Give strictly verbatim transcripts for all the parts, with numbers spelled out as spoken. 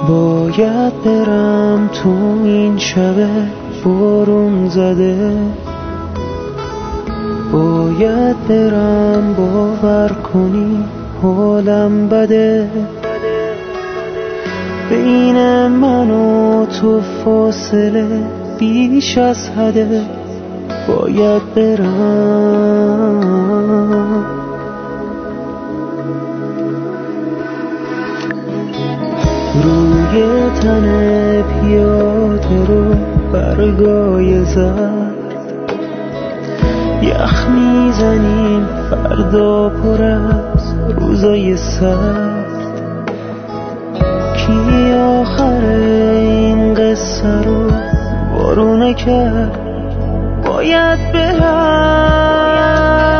باید برم تو این شب بارون زده، باید برم باور کنی حالم بده، بین من و تو فاصله بیش از حده، باید برم. روی تن پیاده رو برگای زرد یخ میزنیم، فردا پر از روزای سرد. کی آخر این قصه رو بارونه کرد؟ باید برم.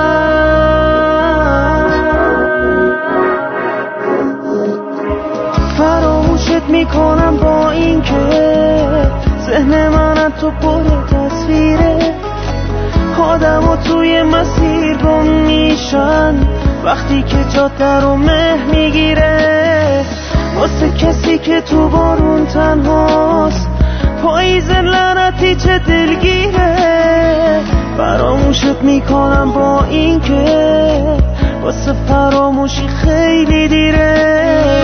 فراموشت میکنم با این که ذهن من تو پر تصویره، آدم و توی مسیر گم میشن وقتی که جاده رو مه میگیره. واسه کسی که تو بارون تنهاست پاییز لعنتی چه دلگیره. فراموشت میکنم با این که واسه فراموشی خیلی دیره.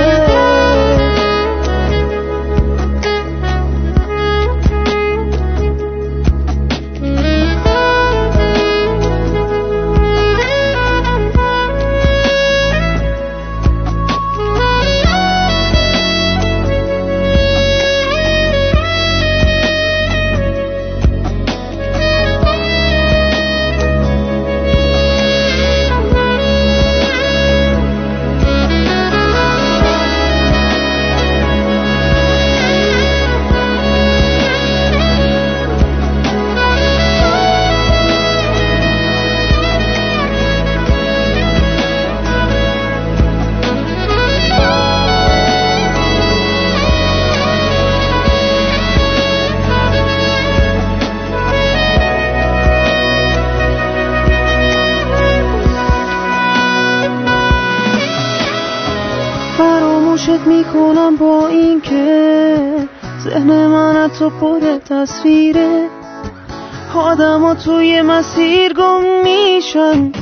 فراموشت میکنم با این که ذهن من تو پر تصویره، آدم ها توی مسیر گم میشن